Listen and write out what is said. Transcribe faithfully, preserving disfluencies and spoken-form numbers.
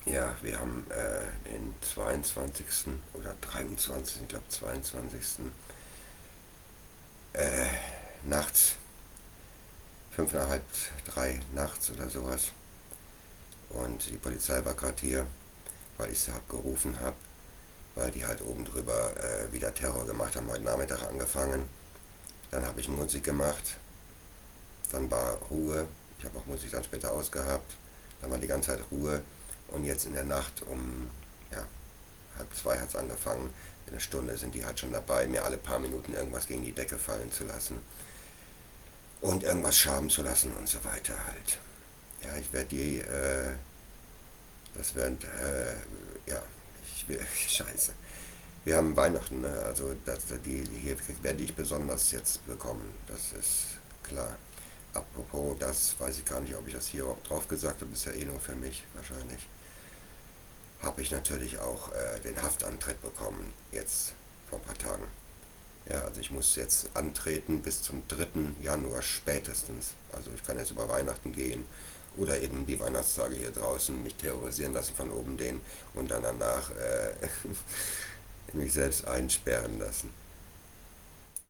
Ja, wir haben äh, den zweiundzwanzigsten oder dreiundzwanzigsten, ich glaube zweiundzwanzigsten Äh, nachts, fünf nach halb drei nachts oder sowas. Und die Polizei war gerade hier, weil ich sie abgerufen habe, weil die halt oben drüber äh, wieder Terror gemacht haben, heute Nachmittag angefangen. Dann habe ich Musik gemacht, dann war Ruhe. Ich habe auch Musik dann später ausgehabt. Dann war die ganze Zeit Ruhe. Und jetzt in der Nacht um ja, halb zwei hat es angefangen. In einer Stunde sind die halt schon dabei, mir alle paar Minuten irgendwas gegen die Decke fallen zu lassen. Und irgendwas schaben zu lassen und so weiter halt. Ja, ich werde die, äh, das werden, äh, ja, ich will, scheiße. Wir haben Weihnachten, ne? Also das, die, hier werde ich besonders jetzt bekommen, das ist klar. Apropos, das weiß ich gar nicht, ob ich das hier überhaupt drauf gesagt habe, ist ja eh nur für mich wahrscheinlich. Habe ich natürlich auch äh, den Haftantritt bekommen, jetzt vor ein paar Tagen. Ja, also ich muss jetzt antreten bis zum dritten Januar spätestens. Also ich kann jetzt über Weihnachten gehen oder eben die Weihnachtstage hier draußen mich terrorisieren lassen von oben denen und dann danach äh, mich selbst einsperren lassen.